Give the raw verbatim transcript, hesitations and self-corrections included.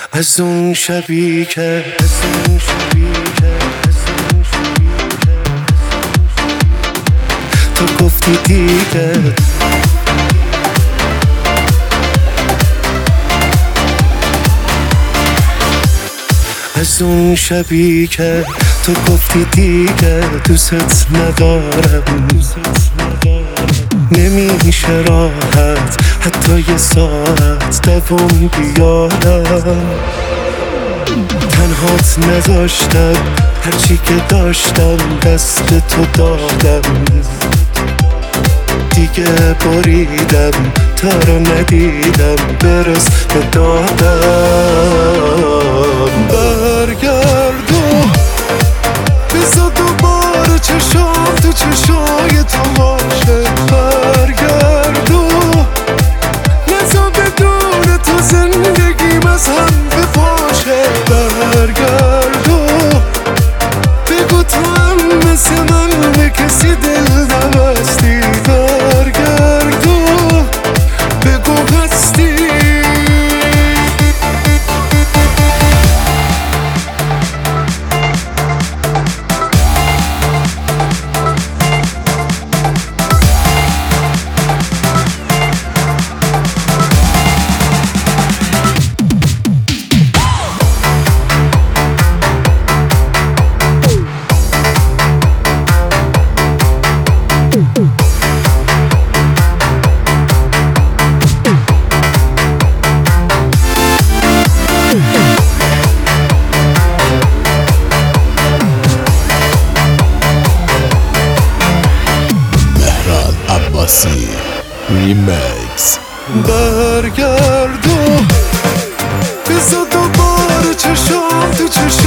از اون شبی که از اون شبی که از اون شبی که تو گفتی دیگه از اون شبی که تو گفتی دیگه دوست ندارم نمیشه راحت حتی یه ساعت دوام بیارم تنهات نذاشتم هرچی که داشتم دست تو دادم دیگه بریدم تا رو ندیدم برس ندادم برگردو بزا دوباره چشام تو چشای تو باشه برگردو نزا بدون تو زندگیم از هم بپاشه برگردو بگو تو هم مثل من به کسی دل نبستی برگردو بگو هستی ریمیکس برگردو بزا دوباره چشام تو چشام